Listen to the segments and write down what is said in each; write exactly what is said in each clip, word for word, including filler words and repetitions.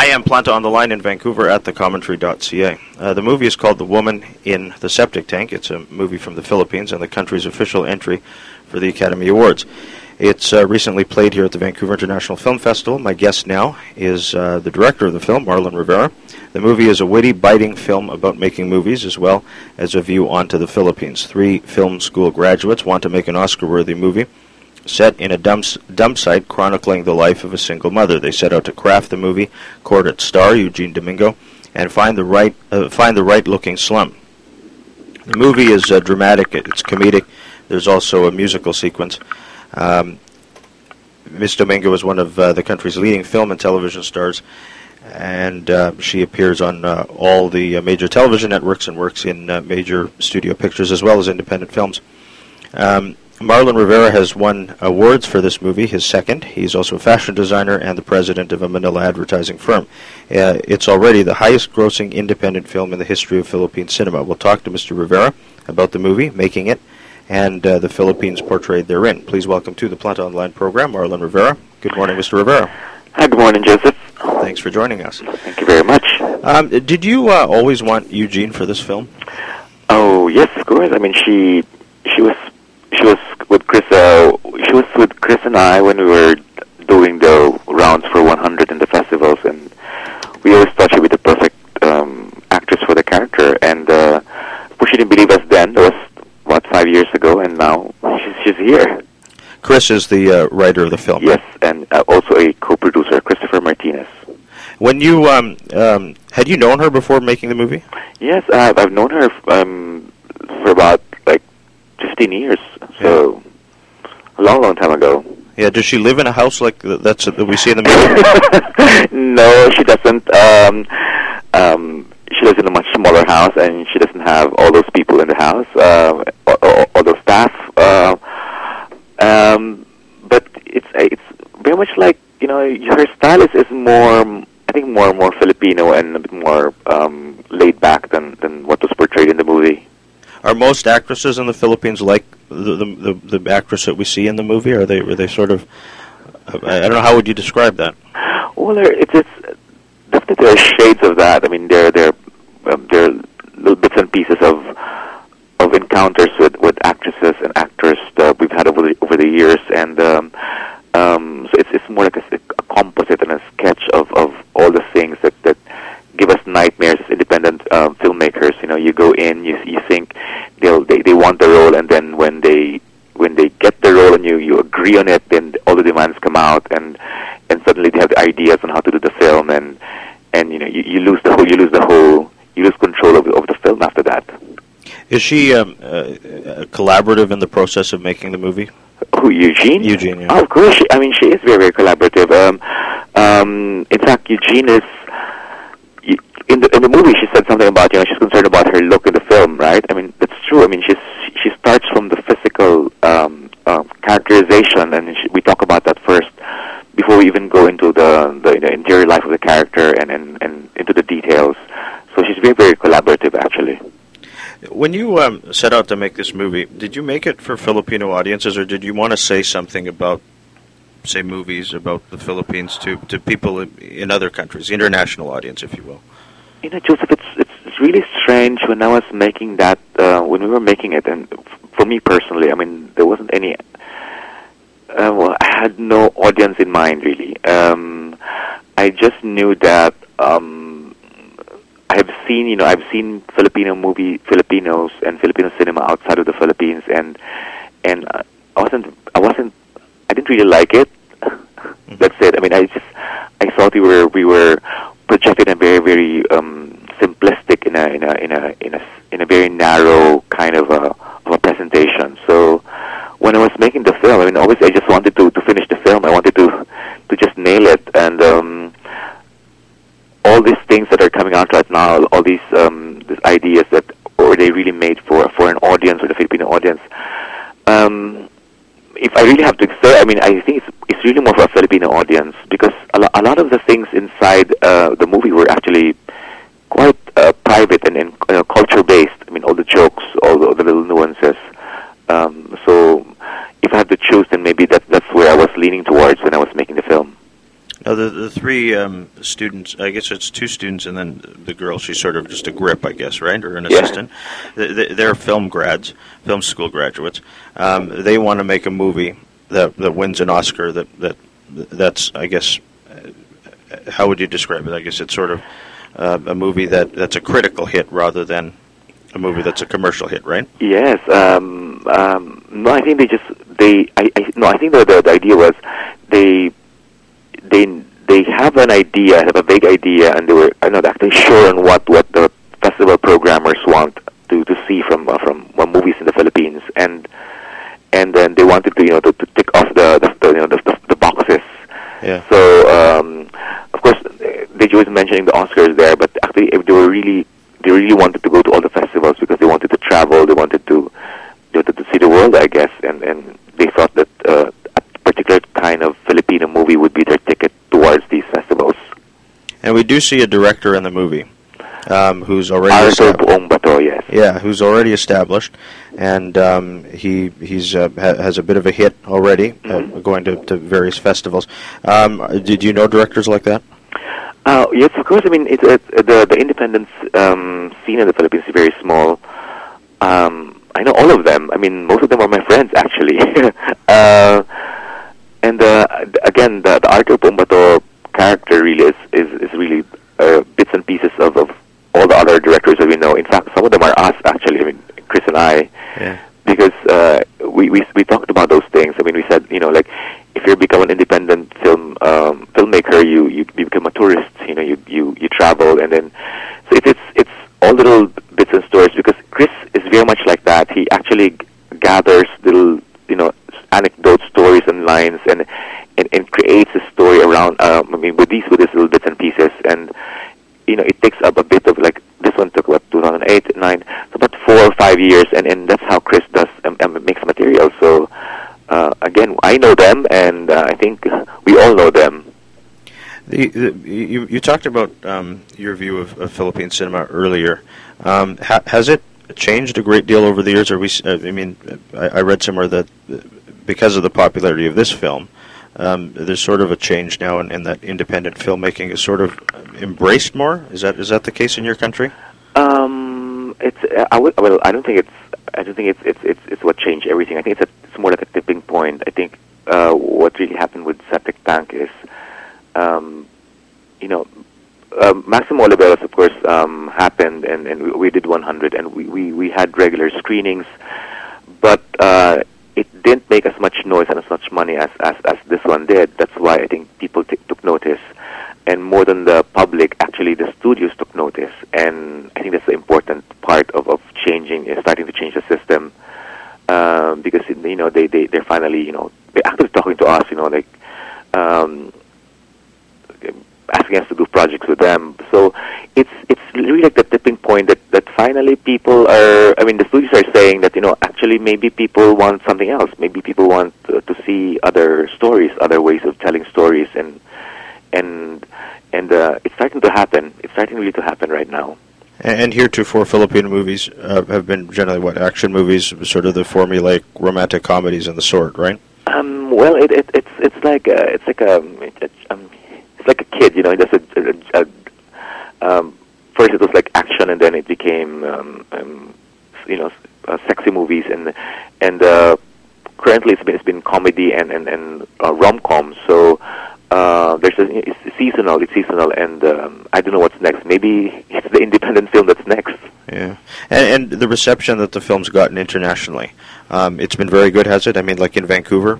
I am Planta on the line in Vancouver at the commentary dot c a. Uh, the movie is called The Woman in the Septic Tank. It's a movie from the Philippines and the country's official entry for the Academy Awards. It's uh, recently played here at the Vancouver International Film Festival. My guest now is uh, the director of the film, Marlon Rivera. The movie is a witty, biting film about making movies as well as a view onto the Philippines. Three film school graduates want to make an Oscar-worthy movie set in a dump, dump site chronicling the life of a single mother. They set out to craft the movie, court its star, Eugene Domingo, and find the right uh, find the right-looking slum. The movie is uh, dramatic, it's comedic, there's also a musical sequence. Um, Miz Domingo is one of uh, the country's leading film and television stars, and uh, she appears on uh, all the uh, major television networks and works in uh, major studio pictures as well as independent films. Um, Marlon Rivera has won awards for this movie, his second. He's also a fashion designer and the president of a Manila advertising firm. Uh, it's already the highest-grossing independent film in the history of Philippine cinema. We'll talk to Mister Rivera about the movie, making it, and uh, the Philippines portrayed therein. Please welcome to the Planta Online program, Marlon Rivera. Good morning, Mister Rivera. Hi, good morning, Joseph. Thanks for joining us. Thank you very much. Um, did you uh, always want Eugene for this film? Oh, yes, of course. I mean, she she was she was with Chris. Uh, she was with Chris and I when we were doing the rounds for one hundred in the festivals, and we always thought she'd be the perfect um, actress for the character. And uh, she didn't believe us then. That was what five years ago, and now she's, she's here. Chris is the uh, writer of the film. Yes, and uh, also a co-producer, Christopher Martinez. When you um, um, had you known her before making the movie? Yes, uh, I've known her um, for about like fifteen years, so yeah. a long, long time ago. Yeah. Does she live in a house like th- that's that we see in the movie? No, she doesn't. Um, um, she lives in a much smaller house, and she doesn't have all those people in the house, uh, all, all those staff. Uh, um, but it's it's very much like, you know, her style is, is more, I think, more more Filipino and a bit more um, laid back than, than what was portrayed in the movie. Are most actresses in the Philippines like the the, the, the actress that we see in the movie? Are they are they sort of? I don't know, how would you describe that? Well, it's it's definitely there are shades of that. I mean, there there um, there are little bits and pieces of of encounters with, with actresses and actors that we've had over the over the years, and um, um, so it's it's more like a, a composite and a sketch of, of all the things that, that give us nightmares as independent um, filmmakers. You know, you go in, you you think they'll they, they want the role, and then when they when they get the role and you, you agree on it, then all the demands come out, and and suddenly they have the ideas on how to do the film, and and you know you, you lose the whole you lose the whole you lose control of of the film after that. Is she um, uh, collaborative in the process of making the movie? Who, Eugene? Eugene, yeah. Oh, of course. She, I mean, she is very, very collaborative. Um, um, in fact, Eugene is in the in the movie. She said something about, you know, she's concerned about her look in the film, right? I mean, that's true. I mean, she's she starts from the physical um, uh, characterization, and she, we talk about that first before we even go into the the, the interior life of the character and, and and into the details. So she's very, very collaborative, actually. When you um, set out to make this movie, did you make it for Filipino audiences, or did you want to say something about, say, movies about the Philippines to, to people in other countries, international audience, if you will? You know, Joseph, it's it's, it's really strange when I was making that, uh, when we were making it, and f- for me personally, I mean, there wasn't any, uh, well, I had no audience in mind, really. Um, I just knew that, um, I have seen, you know, I've seen Filipino movie, Filipinos and Filipino cinema outside of the Philippines, and and I wasn't, I wasn't, I didn't really like it. That's it. I mean, I just, I thought we were, we were projected in a very, very um, simplistic, in a, in a, in a, in a, in a very narrow kind of a, of a presentation. So when I was making the film, I mean, obviously, I just wanted to, to finish the film. I wanted to, to just nail it, and. Um, all these things that are coming out right now, all these um, these ideas that were they really made for for an audience or the Filipino audience. Um, if I really have to say, I mean, I think it's it's really more for a Filipino audience, because a, lo- a lot of the things inside uh, the movie were actually quite uh, private and, and uh, culture based. I mean, all the jokes, all the, all the little nuances. Um, so, if I had to choose, then maybe that that's where I was leaning towards when I was making the film. Now, the, the three three um, students. I guess it's two students, and then the girl. She's sort of just a grip, I guess, right, or an Yeah. assistant. They- They're film grads, film school graduates. Um, they want to make a movie that that wins an Oscar. That that that's, I guess, uh, how would you describe it? I guess it's sort of uh, a movie that, that's a critical hit rather than a movie that's a commercial hit, right? Yes. Um, um, no, I think they just they. I, I no, I think the, the the idea was they they they have an idea, have a vague idea, and they were are not actually sure on what, what the festival programmers want to, to see from uh, from uh, movies in the Philippines, and and then they wanted to you know to, to tick off the, the, the you know the, the, the boxes. Yeah. So um, of course they was mentioning the Oscars there, but actually if they were really they really wanted to go to all the festivals because they wanted to travel, they wanted to they wanted to see the world, I guess, and and they thought that uh, a particular kind of Filipino movie would be their ticket towards these festivals. And we do see a director in the movie um, who's already Arthur established. Buong Bato, yes. Yeah, who's already established, and um, he he's uh, ha- has a bit of a hit already, Mm-hmm. uh, going to, to various festivals. Um, did you know directors like that? Uh, yes, of course. I mean, it's, it's the the independent um, scene in the Philippines is very small. Um, I know all of them. I mean, most of them are my friends, actually. uh, and uh, again, the, the Arthur Buong Bato character really is is, is really uh, bits and pieces of, of all the other directors that we know. In fact, some of them are us, actually. I mean, Chris and I. Yeah. Because uh, we, we we talked about those things. I mean, we said, you know, like, if you become an independent film um, filmmaker, you, you you become a tourist. You know, you you, you travel, and then so it's it's it's all little bits and stories. Because Chris is very much like that. He actually g- gathers little, you know, anecdotes, stories, and lines, and and, and creates a story around. Um, I mean, with these with these little bits and pieces, and you know, it takes up a bit of, like, this one took what two thousand eight, nine, so about four or five years, and and that's how Chris does um, um, makes material. So. Uh, again, I know them, and uh, I think we all know them. The, the, you you talked about um, your view of, of Philippine cinema earlier. Um, ha- has it changed a great deal over the years? Or we? Uh, I mean, I, I read somewhere that uh, because of the popularity of this film, um, there's sort of a change now, in, in that independent filmmaking is sort of embraced more. Is that is that the case in your country? Um, it's uh, I would, well, I don't think it's I don't think it's it's it's, it's what changed everything. I think it's a, it's more like a tipping point. I think uh, what really happened with Septic Tank is, um, you know, uh, Maximo Oliveros, of course, um, happened, and, and we, we did one hundred, and we, we, we had regular screenings, but uh, it didn't make as much noise and as much money as, as, as this one did. That's why I think people t- took notice. And more than the public, actually the studios took notice. And I think that's the important part of, of changing, is starting to change the system. Um, because, you know, they, they, they're finally, you know, they're actually talking to us, you know, like, um, asking us to do projects with them. So it's it's really like the tipping point that, that finally people are, I mean, the studios are saying that, you know, actually maybe people want something else. Maybe people want uh, to see other stories, other ways of telling stories, and and and uh, it's starting to happen. It's starting really to happen right now. And, and heretofore, Filipino movies uh, have been generally what, action movies, sort of the formulaic romantic comedies and the sort, right? Um, well, it, it it's it's like uh, it's like a it's, um, it's like a kid, you know. It does a, a, a um, first it was like action, and then it became um, um, you know uh, sexy movies, and and uh, currently it's been it's been comedy and and and uh, rom-com. So. Uh, there's a, it's seasonal. It's seasonal, and um, I don't know what's next. Maybe it's the independent film that's next. Yeah, and, and the reception that the film's gotten internationally, um, it's been very good, has it? I mean, like in Vancouver.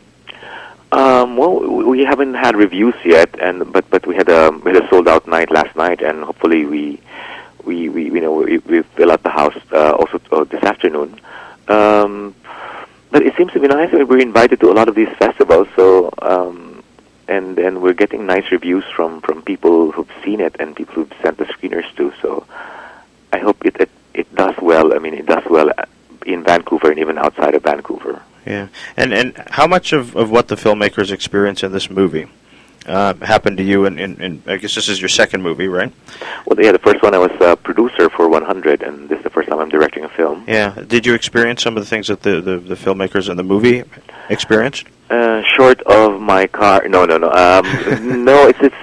Um, well, we haven't had reviews yet, and but but we had a we had a sold out night last night, and hopefully we we, we you know we, we fill out the house uh, also uh, this afternoon. Um, but it seems to be nice. We're invited to a lot of these festivals, so. Um, And and we're getting nice reviews from, from people who've seen it and people who've sent the screeners to. So I hope it, it it does well. I mean, it does well in Vancouver and even outside of Vancouver. Yeah, and and how much of, of what the filmmakers experience in this movie uh, happened to you? And in, in, in, I guess this is your second movie, right? Well, yeah, the first one I was a producer for one hundred, and this is the first time I'm directing a film. Yeah. Did you experience some of the things that the, the, the filmmakers in the movie experienced? Uh, short of my car, no, no, no. Um, no, it's it's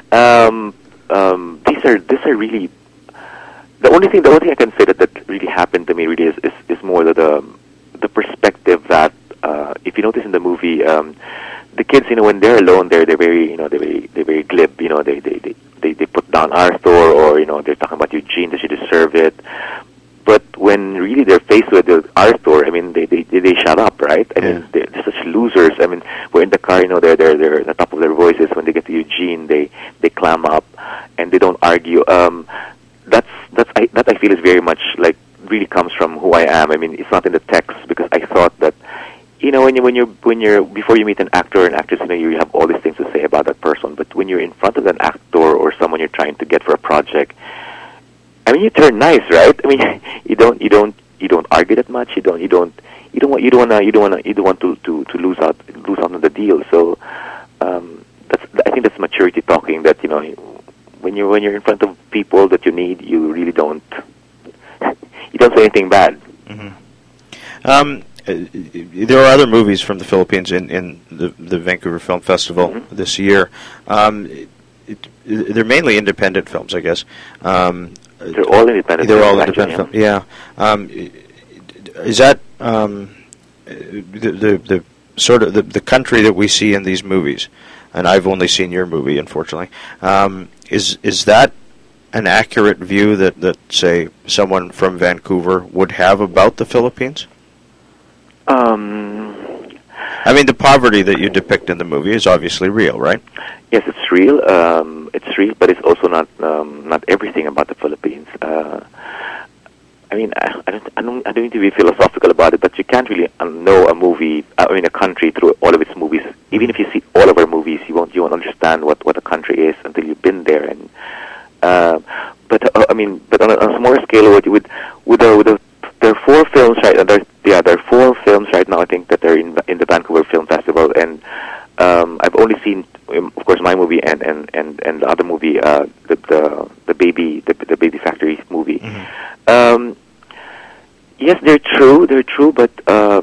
Um, um, these are these are really the only thing. The only thing I can say that, that really happened to me really is is, is more the, the the perspective that uh, if you notice in the movie, um, the kids, you know, when they're alone, they're they're very, you know, they're very they're very glib. You know, they they they they, they put down Arthur, or you know, they're talking about Eugene that you deserve it. But when really they're faced with the Arthur, I mean, they they they, they shut up, right? I Yeah. mean, they're, they're such losers. I mean, we're in the car, you know, they're they're they're at the top of their voices. When they get to Eugene, they they clam up, and they don't argue. Um, that's that's I, that I feel is very much like really comes from who I am. I mean, it's not in the text, because I thought that, you know, when you when you're when you're before you meet an actor or an actress, you know, you have all these things to say about that person. But when you're in front of an actor or someone you're trying to get for a project, I mean, you turn nice, right? I mean, you don't, you don't, you don't argue that much. You don't, you don't, you don't want, you don't want to, you don't want to, you don't want to, to, to lose out, lose out on the deal. So, um, that's, I think that's maturity talking. That, you know, when you're when you're in front of people that you need, you really don't, you don't say anything bad. Mm-hmm. Um, uh, there are other movies from the Philippines in in the the Vancouver Film Festival Mm-hmm. this year. Um, it, it, they're mainly independent films, I guess. Um, They're all independent. They're all films, independent actually, films. Yeah. Um, is that um, the, the the sort of the, the country that we see in these movies? And I've only seen your movie, unfortunately. Um, is is that an accurate view that, that say someone from Vancouver would have about the Philippines? Um, I mean, the poverty that you depict in the movie is obviously real, right? yes, it's real. Um, it's real, but it's also not um, not everything about the Philippines. Uh, I mean, I, I don't, I don't, I don't need to be philosophical about it, but you can't really um, know a movie, I mean, a country through all of its movies. Even if you see all of our movies, you won't, you won't understand what, what a country is until you've been there. And uh, but uh, I mean, but on a, on a smaller scale, with with with, the, with the, there are four films right now. There, yeah, there are four films right now. I think that they're in in the Vancouver Film Festival, and um, I've only seen, um, of course, my movie and and, and, and the other movie, uh, the, the the baby the, the Baby Factory movie. Mm-hmm. Um, yes, they're true. They're true, but uh,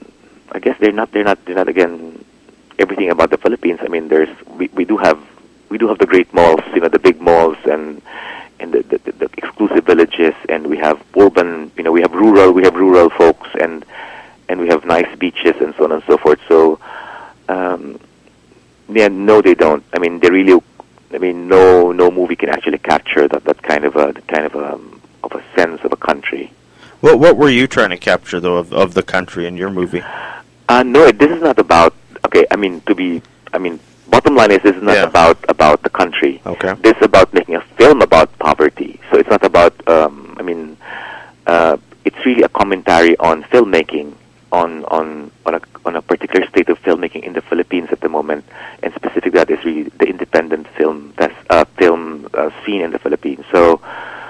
I guess they're not. They're not. They're not again everything about the Philippines. I mean, there's we, we do have we do have the great malls, you know, the big malls and and the, the, the exclusive villages, and we have urban, you know, we have rural, we have rural folks, and and we have nice beaches and so on and so forth. So, um, yeah, no, they don't. I mean, they really. I mean, no, no movie can actually capture that, that kind of a that kind of a of a sense of a country. What what were you trying to capture though of, of the country in your movie? Uh, no, this is not about. Okay, I mean to be. I mean, bottom line is this is not Yeah. about about the country. Okay. This is about making a film about poverty. So it's not about. Um, I mean, uh, it's really a commentary on filmmaking, on on on a on a particular state of filmmaking in the Philippines at the moment, and specifically that is really the independent film that's uh, film uh, scene in the Philippines. So.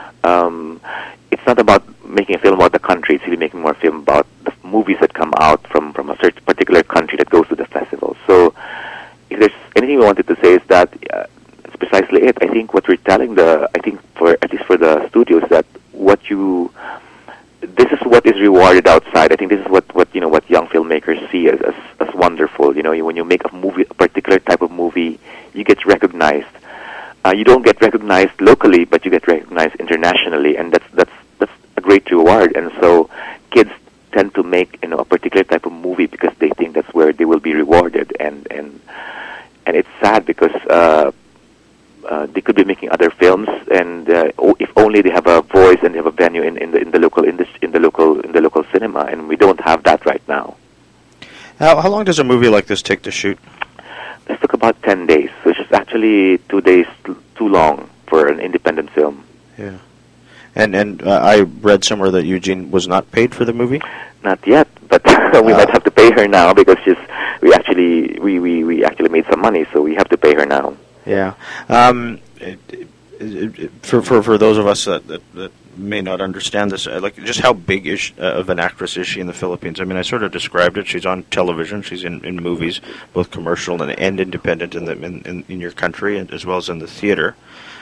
Um, it's not about making a film about the country. It's really making more film about the movies that come out from, from a certain particular country that goes to the festival. So, if there's anything we wanted to say is that uh, it's precisely it. I think what we're telling the, I think for at least for the studios, that what you, this is what is rewarded outside. I think this is what, what you know what young filmmakers see as, as as wonderful. You know, when you make a movie, a particular type of movie, you get recognized. Uh, you don't get recognized locally, but you get recognized internationally, and that's that's that's a great reward. And so, kids tend to make you know a particular type of movie because they think that's where they will be rewarded. And and and it's sad because uh, uh, they could be making other films, and uh, o- if only they have a voice and they have a venue in, in the in the local in, this, in the local in the local cinema, and we don't have that right now. How how long does a movie like this take to shoot? This took about ten days, which is actually two days t- too long for an independent film. Yeah. And and uh, I read somewhere that Eugene was not paid for the movie. Not yet, but we Uh. might have to pay her now because she's we actually we, we, we actually made some money, so we have to pay her now. Yeah. Um, it, it, it, for for for those of us that, that, that may not understand this, uh, like just how big is she, uh, of an actress is she in the Philippines? I mean, I sort of described it. She's on television. She's in, in movies, both commercial and, and independent in the in, in, in your country, and as well as in the theater.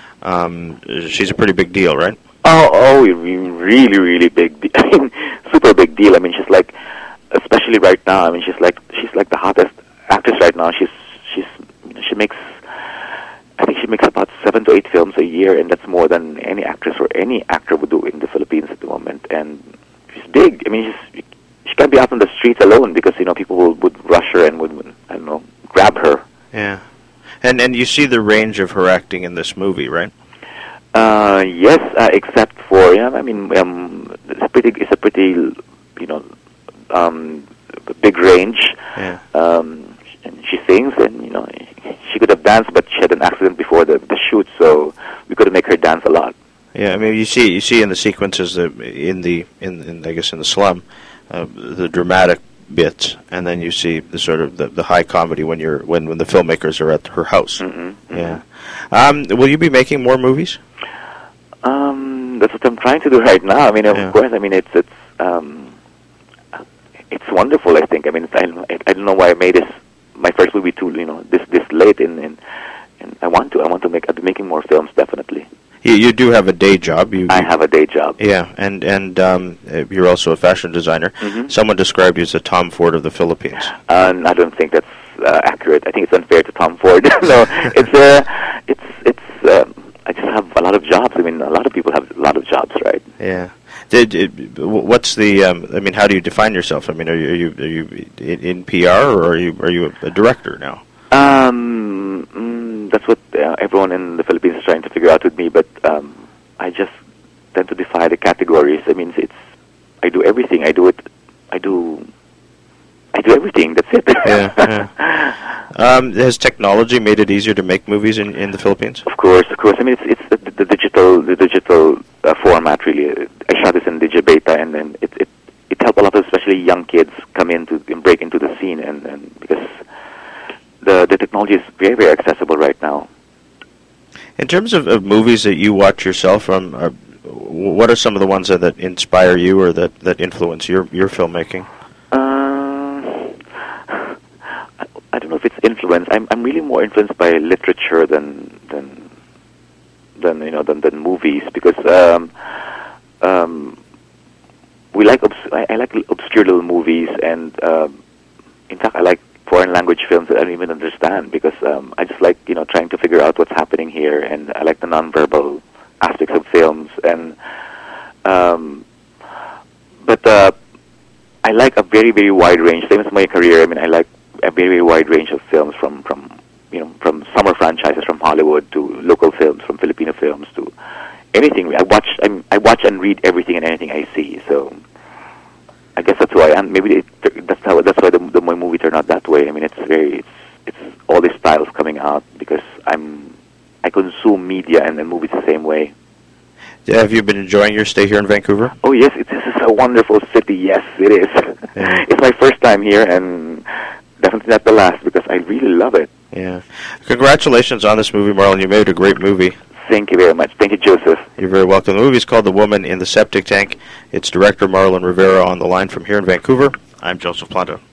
Um, she's a pretty big deal, right? Oh, oh, really, really big. De- I mean, super big deal. I mean, she's like, especially right now. I mean, she's like, she's like the hottest actress right now. She's, she's, she makes, I think she makes about seven to eight films a year, and that's more than any actress or any actor would do in the Philippines at the moment. And she's big. I mean, she's, she can't be out on the streets alone because, you know, people will, would rush her and would, I don't know, grab her. Yeah. And and you see the range of her acting in this movie, right? Uh, yes, uh, except for, yeah, I mean, um, it's a pretty, it's a pretty, you know, um, big range. Yeah. Um, and she sings, and, you know, she could have danced, but she had an accident before the, the shoot, so we couldn't make her dance a lot. Yeah, I mean, you see, you see in the sequences that in the, in, in I guess in the slum, uh, the dramatic bits, and then you see the sort of the, the high comedy when you're when, when the filmmakers are at her house. Mm-hmm, mm-hmm. Yeah. Um, will you be making more movies? Um, that's what I'm trying to do right now. I mean, of Yeah. course, I mean, it's it's um, it's wonderful. I think. I mean, it's, I I don't know why I made this my first movie too. You know, this this late, in, in and I want to I want to make I'll be making more films, definitely. You, you do have a day job. You, I you- have a day job. Yeah, and and um, uh, you're also a fashion designer. Mhm. Someone described you as the Tom Ford of the Philippines. And I don't think that's uh, accurate. I think it's unfair to Tom Ford. No, it's uh, it's it's. Um, I just have a lot of jobs. I mean, a lot of people have a lot of jobs, right? Yeah. Did it, what's the? Um, I mean, how do you define yourself? I mean, are you are you, are you in, in P R, or are you are you a, a director now? Um, mm, that's what uh, everyone in the Philippines is trying to figure out with me. But um, I just tend to defy the categories. I mean, it's I do everything. I do it. I do. I do everything. That's it. Yeah. yeah. Um, has technology made it easier to make movies in, in the Philippines? Of course, of course. I mean, it's it's the, the digital the digital uh, format really. I shot this in Digibeta, and then it it it helped a lot of especially young kids come into and break into the scene, and, and because the the technology is very very accessible right now. In terms of, of movies that you watch yourself, um, uh, what are some of the ones that, that inspire you or that, that influence your your filmmaking? Uh, I, I don't know if it's influence. I'm I'm really more influenced by literature than than than you know than, than movies, because um, um, we like obs- I, I like obscure little movies, and um, in fact I like foreign language films that I don't even understand, because um, I just like you know trying to figure out what's happening here, and I like the nonverbal aspects of films, and um, but uh, I like a very very wide range. Same as my career. I mean, I like a very very wide range of films, from from you know from summer franchises from Hollywood to local films, from Filipino films to anything. I watch I, I watch and read everything and anything I see. So I guess that's who I am. Maybe it, that's how that's why the, the my movie turned out that way. I mean, it's very it's it's all these styles coming out because I'm I consume media and, and movies the same way. Yeah, have you been enjoying your stay here in Vancouver? Oh yes, it, this is a wonderful city. Yes, it is. Yeah. It's my first time here, and definitely not the last, because I really love it. Yeah. Congratulations on this movie, Marlon. You made a great movie. Thank you very much. Thank you, Joseph. You're very welcome. The movie is called The Woman in the Septic Tank. It's director Marlon Rivera on the line from here in Vancouver. I'm Joseph Planta.